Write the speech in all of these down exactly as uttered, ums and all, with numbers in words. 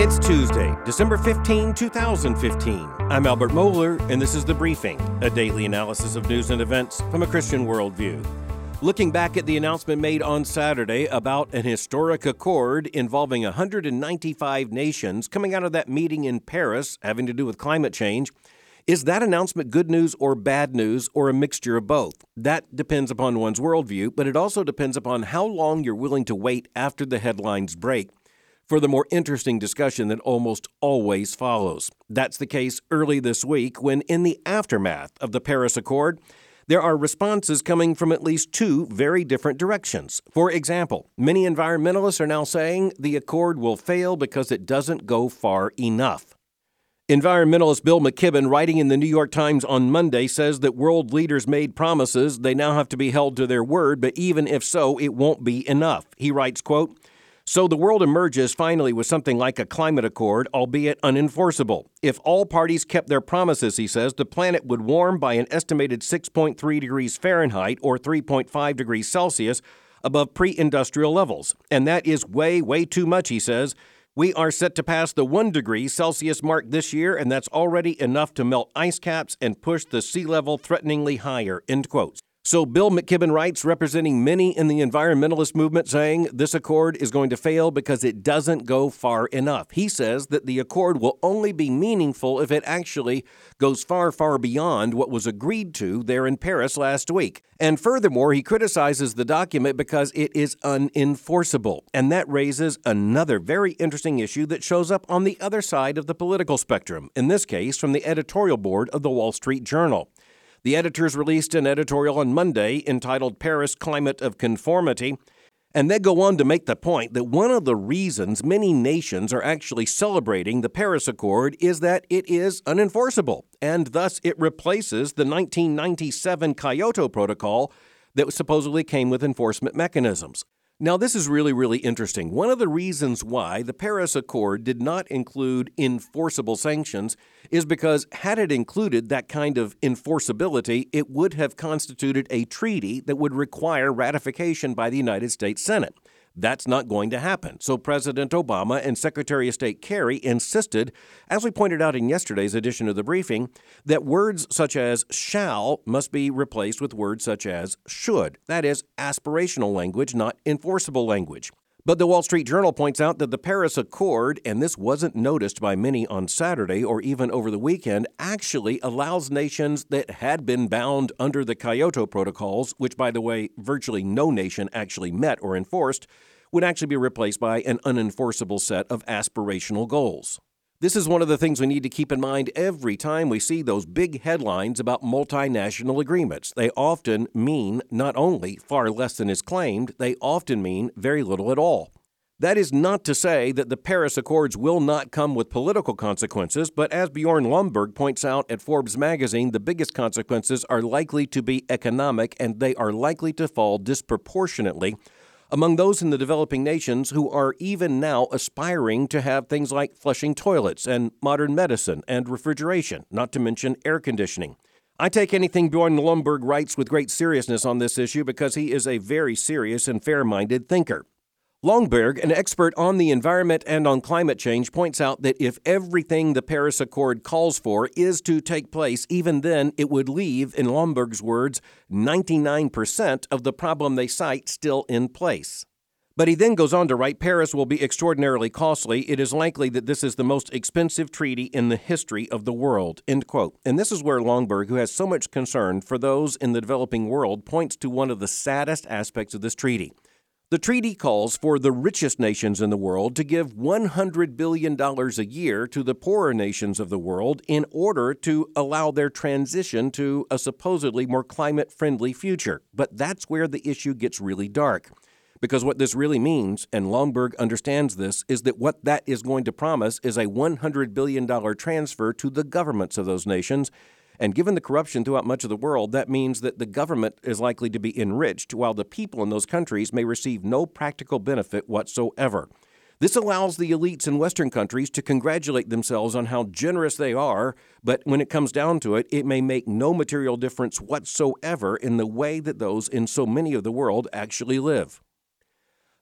It's Tuesday, December fifteenth, twenty fifteen. I'm Albert Mohler, and this is The Briefing, a daily analysis of news and events from a Christian worldview. Looking back at the announcement made on Saturday about an historic accord involving one hundred ninety-five nations coming out of that meeting in Paris having to do with climate change, is that announcement good news or bad news or a mixture of both? That depends upon one's worldview, but it also depends upon how long you're willing to wait after the headlines break for the more interesting discussion that almost always follows. That's the case early this week when, in the aftermath of the Paris Accord, there are responses coming from at least two very different directions. For example, many environmentalists are now saying the accord will fail because it doesn't go far enough. Environmentalist Bill McKibben, writing in the New York Times on Monday, says that world leaders made promises. They now have to be held to their word, but even if so, it won't be enough. He writes, quote, "So the world emerges finally with something like a climate accord, albeit unenforceable. If all parties kept their promises," he says, "the planet would warm by an estimated six point three degrees Fahrenheit or three point five degrees Celsius above pre-industrial levels. And that is way, way too much," he says. "We are set to pass the one degree Celsius mark this year, and that's already enough to melt ice caps and push the sea level threateningly higher," end quote. So Bill McKibben writes, representing many in the environmentalist movement, saying this accord is going to fail because it doesn't go far enough. He says that the accord will only be meaningful if it actually goes far, far beyond what was agreed to there in Paris last week. And furthermore, he criticizes the document because it is unenforceable. And that raises another very interesting issue that shows up on the other side of the political spectrum, in this case from the editorial board of the Wall Street Journal. The editors released an editorial on Monday entitled Paris Climate of Conformity, and they go on to make the point that one of the reasons many nations are actually celebrating the Paris Accord is that it is unenforceable, and thus it replaces the nineteen ninety-seven Kyoto Protocol that supposedly came with enforcement mechanisms. Now, this is really, really interesting. One of the reasons why the Paris Accord did not include enforceable sanctions is because had it included that kind of enforceability, it would have constituted a treaty that would require ratification by the United States Senate. That's not going to happen. So President Obama and Secretary of State Kerry insisted, as we pointed out in yesterday's edition of The Briefing, that words such as shall must be replaced with words such as should. That is aspirational language, not enforceable language. But the Wall Street Journal points out that the Paris Accord, and this wasn't noticed by many on Saturday or even over the weekend, actually allows nations that had been bound under the Kyoto Protocols, which, by the way, virtually no nation actually met or enforced, would actually be replaced by an unenforceable set of aspirational goals. This is one of the things we need to keep in mind every time we see those big headlines about multinational agreements. They often mean not only far less than is claimed, they often mean very little at all. That is not to say that the Paris Accords will not come with political consequences, but as Bjorn Lomborg points out at Forbes magazine, the biggest consequences are likely to be economic, and they are likely to fall disproportionately among those in the developing nations who are even now aspiring to have things like flushing toilets and modern medicine and refrigeration, not to mention air conditioning. I take anything Bjorn Lomborg writes with great seriousness on this issue because he is a very serious and fair-minded thinker. Lomborg, an expert on the environment and on climate change, points out that if everything the Paris Accord calls for is to take place, even then it would leave, in Lomborg's words, ninety-nine percent of the problem they cite still in place. But he then goes on to write, Paris will be extraordinarily costly. It is likely that this is the most expensive treaty in the history of the world, end quote. And this is where Lomborg, who has so much concern for those in the developing world, points to one of the saddest aspects of this treaty. The treaty calls for the richest nations in the world to give one hundred billion dollars a year to the poorer nations of the world in order to allow their transition to a supposedly more climate-friendly future. But that's where the issue gets really dark. Because what this really means, and Lomborg understands this, is that what that is going to promise is a one hundred billion dollars transfer to the governments of those nations. And given the corruption throughout much of the world, that means that the government is likely to be enriched, while the people in those countries may receive no practical benefit whatsoever. This allows the elites in Western countries to congratulate themselves on how generous they are, but when it comes down to it, it may make no material difference whatsoever in the way that those in so many of the world actually live.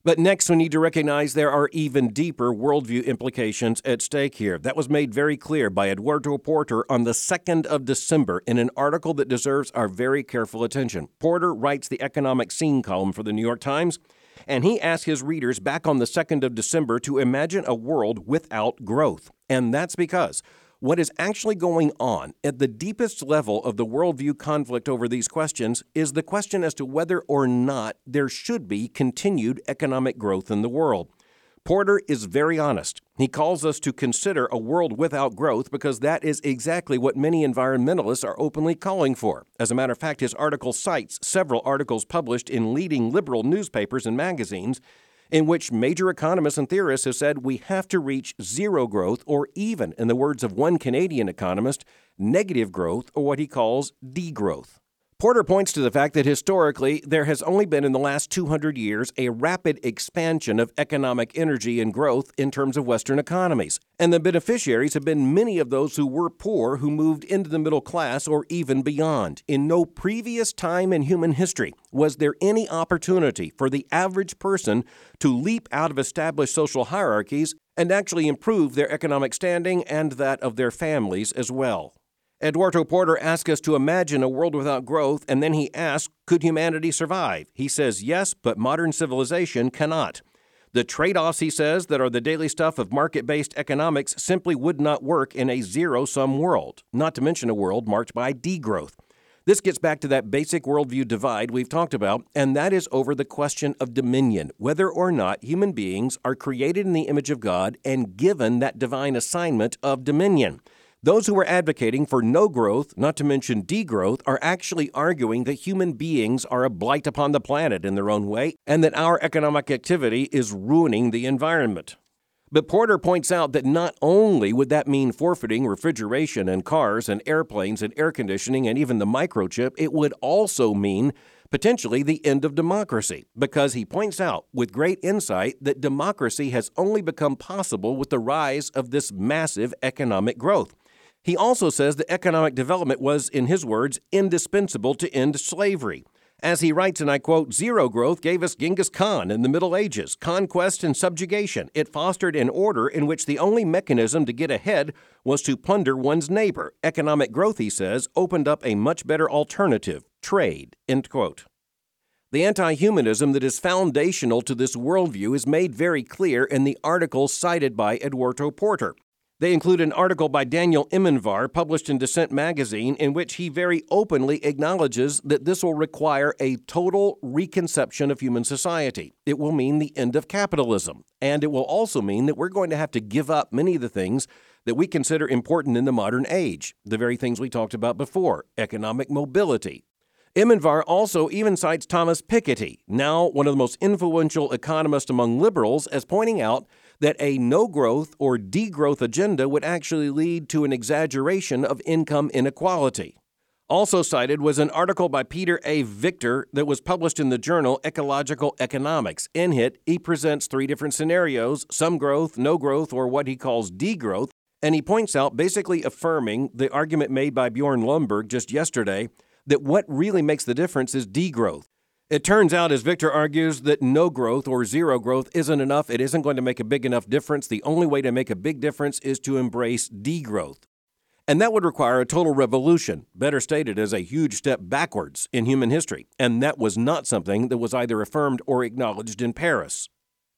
But next, we need to recognize there are even deeper worldview implications at stake here. That was made very clear by Eduardo Porter on the second of December in an article that deserves our very careful attention. Porter writes the economic scene column for the New York Times, and he asked his readers back on the second of December to imagine a world without growth. And that's because what is actually going on at the deepest level of the worldview conflict over these questions is the question as to whether or not there should be continued economic growth in the world. Porter is very honest. He calls us to consider a world without growth because that is exactly what many environmentalists are openly calling for. As a matter of fact, his article cites several articles published in leading liberal newspapers and magazines in which major economists and theorists have said we have to reach zero growth, or even, in the words of one Canadian economist, negative growth, or what he calls degrowth. Porter points to the fact that historically there has only been in the last two hundred years a rapid expansion of economic energy and growth in terms of Western economies, and the beneficiaries have been many of those who were poor who moved into the middle class or even beyond. In no previous time in human history was there any opportunity for the average person to leap out of established social hierarchies and actually improve their economic standing and that of their families as well. Eduardo Porter asks us to imagine a world without growth, and then he asks, could humanity survive? He says yes, but modern civilization cannot. The trade-offs, he says, that are the daily stuff of market-based economics simply would not work in a zero-sum world, not to mention a world marked by degrowth. This gets back to that basic worldview divide we've talked about, and that is over the question of dominion, whether or not human beings are created in the image of God and given that divine assignment of dominion. Those who are advocating for no growth, not to mention degrowth, are actually arguing that human beings are a blight upon the planet in their own way, and that our economic activity is ruining the environment. But Porter points out that not only would that mean forfeiting refrigeration and cars and airplanes and air conditioning and even the microchip, it would also mean potentially the end of democracy, because he points out with great insight that democracy has only become possible with the rise of this massive economic growth. He also says that economic development was, in his words, indispensable to end slavery. As he writes, and I quote, "Zero growth gave us Genghis Khan in the Middle Ages, conquest and subjugation. It fostered an order in which the only mechanism to get ahead was to plunder one's neighbor. Economic growth," he says, "opened up a much better alternative, trade," end quote. The anti-humanism that is foundational to this worldview is made very clear in the articles cited by Eduardo Porter. They include an article by Daniel Immerwahr published in Dissent magazine in which he very openly acknowledges that this will require a total reconception of human society. It will mean the end of capitalism, and it will also mean that we're going to have to give up many of the things that we consider important in the modern age, the very things we talked about before, economic mobility. Immerwahr also even cites Thomas Piketty, now one of the most influential economists among liberals, as pointing out that a no-growth or degrowth agenda would actually lead to an exaggeration of income inequality. Also cited was an article by Peter A. Victor that was published in the journal Ecological Economics. In it, he presents three different scenarios, some growth, no growth, or what he calls degrowth, and he points out, basically affirming the argument made by Bjorn Lomborg just yesterday, that what really makes the difference is degrowth. It turns out, as Victor argues, that no growth or zero growth isn't enough. It isn't going to make a big enough difference. The only way to make a big difference is to embrace degrowth. And that would require a total revolution, better stated as a huge step backwards in human history. And that was not something that was either affirmed or acknowledged in Paris.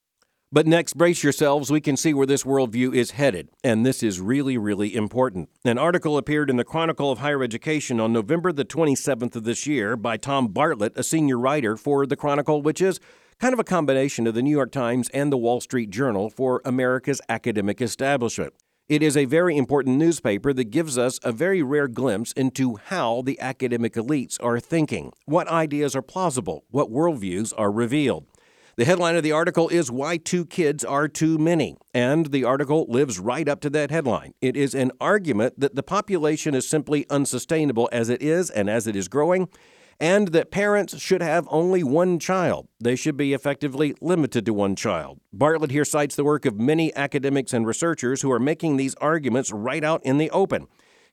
But next, brace yourselves, we can see where this worldview is headed, and this is really, really important. An article appeared in the Chronicle of Higher Education on November the twenty-seventh of this year by Tom Bartlett, a senior writer for the Chronicle, which is kind of a combination of the New York Times and the Wall Street Journal for America's academic establishment. It is a very important newspaper that gives us a very rare glimpse into how the academic elites are thinking, what ideas are plausible, what worldviews are revealed. The headline of the article is "Why Two Kids Are Too Many," and the article lives right up to that headline. It is an argument that the population is simply unsustainable as it is and as it is growing, and that parents should have only one child. They should be effectively limited to one child. Bartlett here cites the work of many academics and researchers who are making these arguments right out in the open.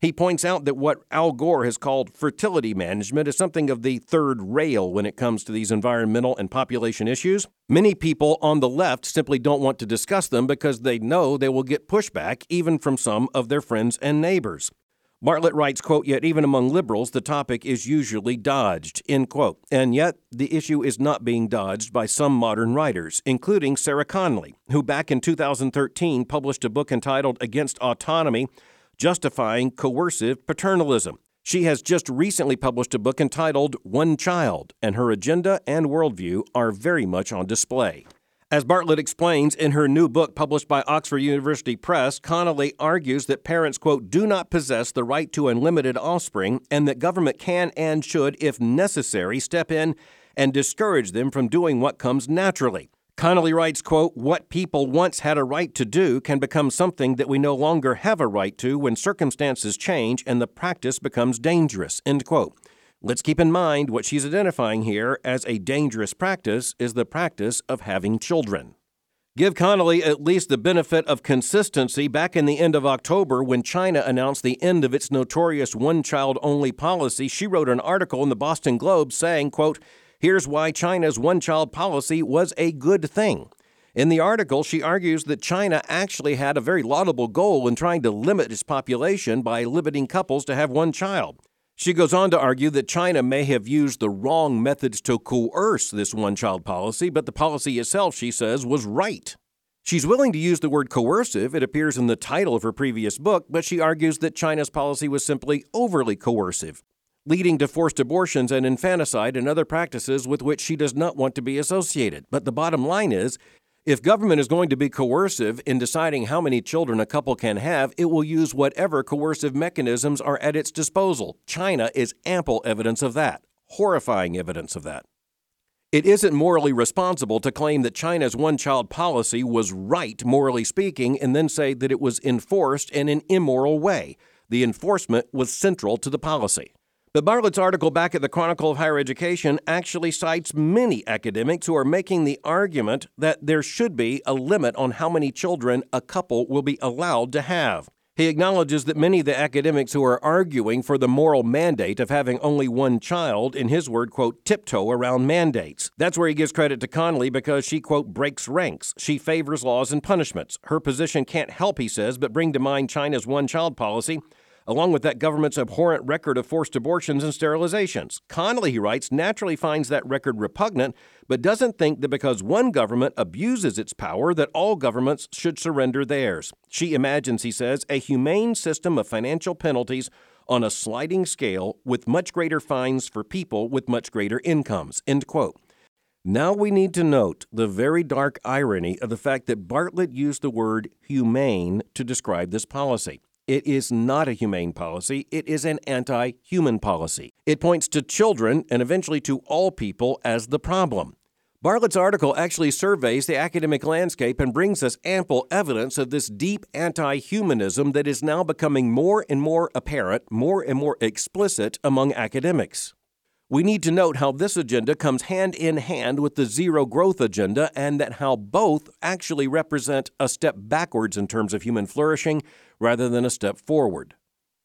He points out that what Al Gore has called fertility management is something of the third rail when it comes to these environmental and population issues. Many people on the left simply don't want to discuss them because they know they will get pushback even from some of their friends and neighbors. Bartlett writes, quote, "Yet even among liberals, the topic is usually dodged," end quote. And yet, the issue is not being dodged by some modern writers, including Sarah Connolly, who back in two thousand thirteen published a book entitled Against Autonomy, Justifying Coercive Paternalism. She has just recently published a book entitled One Child, and her agenda and worldview are very much on display. As Bartlett explains in her new book published by Oxford University Press, Connolly argues that parents, quote, "do not possess the right to unlimited offspring and that government can and should, if necessary, step in and discourage them from doing what comes naturally." Connolly writes, quote, "What people once had a right to do can become something that we no longer have a right to when circumstances change and the practice becomes dangerous," end quote. Let's keep in mind what she's identifying here as a dangerous practice is the practice of having children. Give Connolly at least the benefit of consistency. Back in the end of October, when China announced the end of its notorious one-child-only policy, she wrote an article in the Boston Globe saying, quote, "Here's why China's one-child policy was a good thing." In the article, she argues that China actually had a very laudable goal in trying to limit its population by limiting couples to have one child. She goes on to argue that China may have used the wrong methods to coerce this one-child policy, but the policy itself, she says, was right. She's willing to use the word coercive, it appears in the title of her previous book, but she argues that China's policy was simply overly coercive, leading to forced abortions and infanticide and other practices with which she does not want to be associated. But the bottom line is, if government is going to be coercive in deciding how many children a couple can have, it will use whatever coercive mechanisms are at its disposal. China is ample evidence of that, horrifying evidence of that. It isn't morally responsible to claim that China's one-child policy was right, morally speaking, and then say that it was enforced in an immoral way. The enforcement was central to the policy. But Bartlett's article back at the Chronicle of Higher Education actually cites many academics who are making the argument that there should be a limit on how many children a couple will be allowed to have. He acknowledges that many of the academics who are arguing for the moral mandate of having only one child, in his word, quote, tiptoe around mandates. That's where he gives credit to Connolly because she, quote, breaks ranks. She favors laws and punishments. Her position can't help, he says, but bring to mind China's one-child policy, along with that government's abhorrent record of forced abortions and sterilizations. Connolly, he writes, naturally finds that record repugnant, but doesn't think that because one government abuses its power that all governments should surrender theirs. She imagines, he says, a humane system of financial penalties on a sliding scale with much greater fines for people with much greater incomes, end quote. Now we need to note the very dark irony of the fact that Bartlett used the word humane to describe this policy. It is not a humane policy. It is an anti-human policy. It points to children and eventually to all people as the problem. Bartlett's article actually surveys the academic landscape and brings us ample evidence of this deep anti-humanism that is now becoming more and more apparent, more and more explicit among academics. We need to note how this agenda comes hand in hand with the zero growth agenda and that how both actually represent a step backwards in terms of human flourishing rather than a step forward.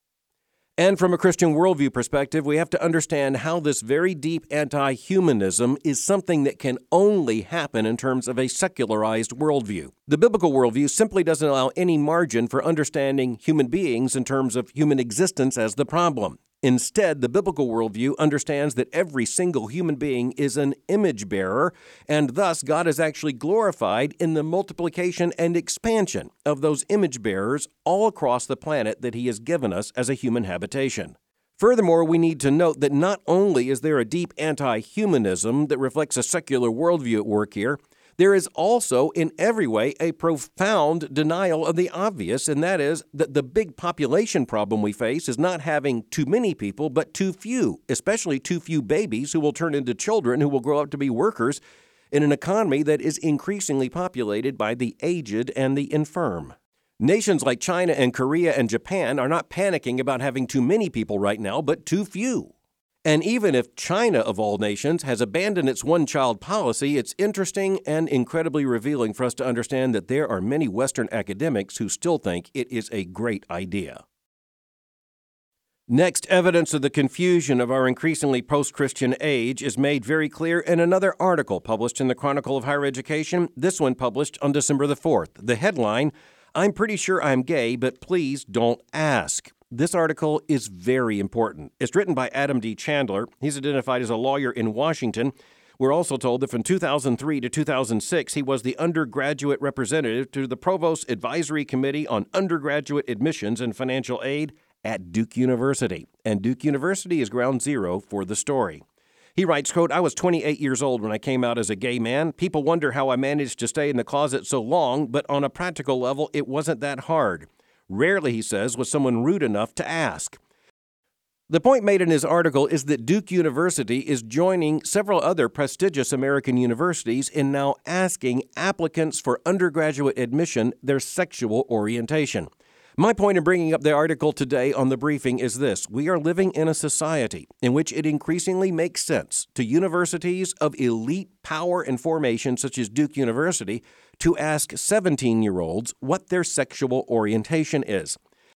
And from a Christian worldview perspective, we have to understand how this very deep anti-humanism is something that can only happen in terms of a secularized worldview. The biblical worldview simply doesn't allow any margin for understanding human beings in terms of human existence as the problem. Instead, the biblical worldview understands that every single human being is an image bearer, and thus God is actually glorified in the multiplication and expansion of those image bearers all across the planet that He has given us as a human habitation. Furthermore, we need to note that not only is there a deep anti-humanism that reflects a secular worldview at work here, there is also, in every way, a profound denial of the obvious, and that is that the big population problem we face is not having too many people, but too few, especially too few babies who will turn into children who will grow up to be workers in an economy that is increasingly populated by the aged and the infirm. Nations like China and Korea and Japan are not panicking about having too many people right now, but too few. And even if China, of all nations, has abandoned its one-child policy, it's interesting and incredibly revealing for us to understand that there are many Western academics who still think it is a great idea. Next, evidence of the confusion of our increasingly post-Christian age is made very clear in another article published in the Chronicle of Higher Education, this one published on December the fourth. The headline, "I'm pretty sure I'm gay, but please don't ask." This article is very important. It's written by Adam D. Chandler. He's identified as a lawyer in Washington. We're also told that from two thousand three to two thousand six, he was the undergraduate representative to the Provost Advisory Committee on Undergraduate Admissions and Financial Aid at Duke University. And Duke University is ground zero for the story. He writes, quote, "I was twenty-eight years old when I came out as a gay man. People wonder how I managed to stay in the closet so long, but on a practical level, it wasn't that hard. Rarely," he says, "was someone rude enough to ask." The point made in his article is that Duke University is joining several other prestigious American universities in now asking applicants for undergraduate admission their sexual orientation. My point in bringing up the article today on the briefing is this. We are living in a society in which it increasingly makes sense to universities of elite power and formation, such as Duke University, to ask seventeen-year-olds what their sexual orientation is.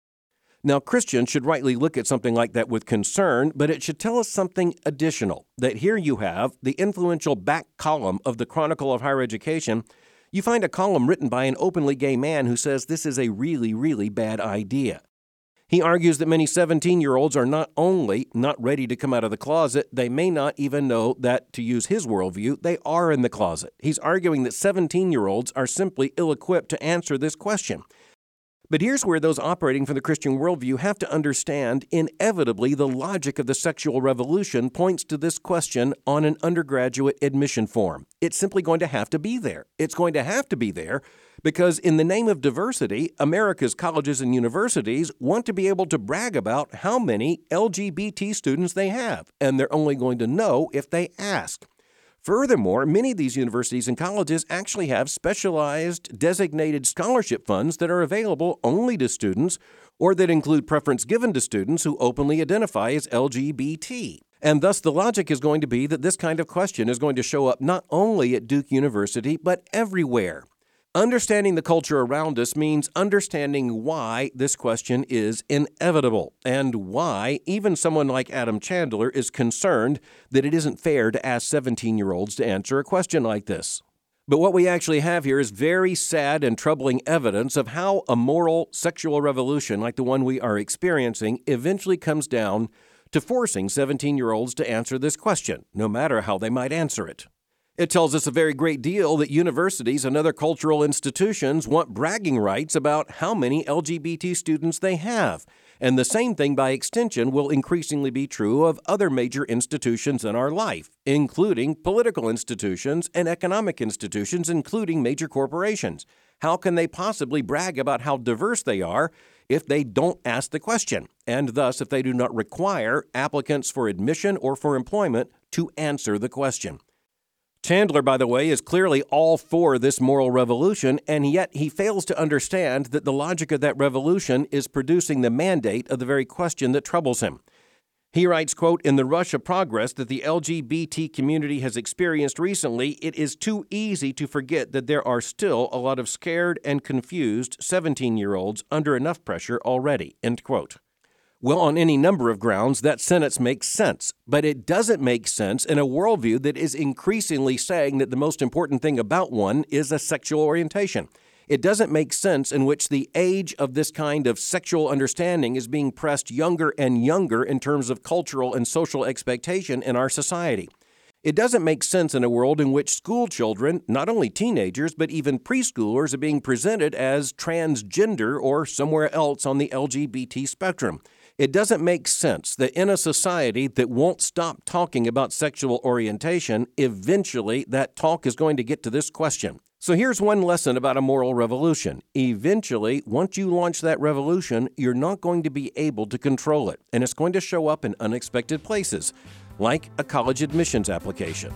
Now, Christians should rightly look at something like that with concern, but it should tell us something additional, that here you have the influential back column of the Chronicle of Higher Education. You find a column written by an openly gay man who says this is a really, really bad idea. He argues that many seventeen-year-olds are not only not ready to come out of the closet, they may not even know that, to use his worldview, they are in the closet. He's arguing that seventeen-year-olds are simply ill-equipped to answer this question. But here's where those operating from the Christian worldview have to understand, inevitably, the logic of the sexual revolution points to this question on an undergraduate admission form. It's simply going to have to be there. It's going to have to be there because in the name of diversity, America's colleges and universities want to be able to brag about how many L G B T students they have, and they're only going to know if they ask. Furthermore, many of these universities and colleges actually have specialized designated scholarship funds that are available only to students or that include preference given to students who openly identify as L G B T. And thus the logic is going to be that this kind of question is going to show up not only at Duke University, but everywhere. Understanding the culture around us means understanding why this question is inevitable and why even someone like Adam Chandler is concerned that it isn't fair to ask seventeen-year-olds to answer a question like this. But what we actually have here is very sad and troubling evidence of how a moral sexual revolution like the one we are experiencing eventually comes down to forcing seventeen-year-olds to answer this question, no matter how they might answer it. It tells us a very great deal that universities and other cultural institutions want bragging rights about how many L G B T students they have. And the same thing, by extension, will increasingly be true of other major institutions in our life, including political institutions and economic institutions, including major corporations. How can they possibly brag about how diverse they are if they don't ask the question, and thus if they do not require applicants for admission or for employment to answer the question? Chandler, by the way, is clearly all for this moral revolution, and yet he fails to understand that the logic of that revolution is producing the mandate of the very question that troubles him. He writes, quote, "In the rush of progress that the L G B T community has experienced recently, it is too easy to forget that there are still a lot of scared and confused seventeen-year-olds under enough pressure already," end quote. Well, on any number of grounds, that sentence makes sense, but it doesn't make sense in a worldview that is increasingly saying that the most important thing about one is a sexual orientation. It doesn't make sense in which the age of this kind of sexual understanding is being pressed younger and younger in terms of cultural and social expectation in our society. It doesn't make sense in a world in which school children, not only teenagers, but even preschoolers, are being presented as transgender or somewhere else on the L G B T spectrum. It doesn't make sense that in a society that won't stop talking about sexual orientation, eventually that talk is going to get to this question. So here's one lesson about a moral revolution. Eventually, once you launch that revolution, you're not going to be able to control it, and it's going to show up in unexpected places, like a college admissions application.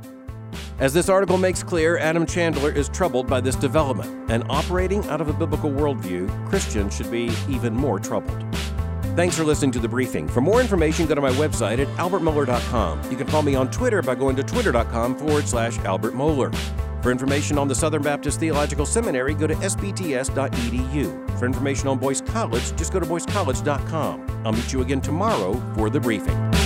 As this article makes clear, Adam Chandler is troubled by this development, and operating out of a biblical worldview, Christians should be even more troubled. Thanks for listening to The Briefing. For more information, go to my website at albert mohler dot com. You can follow me on Twitter by going to twitter dot com forward slash Albert Mohler. For information on the Southern Baptist Theological Seminary, go to s b t s dot e d u. For information on Boyce College, just go to boyce college dot com. I'll meet you again tomorrow for the briefing.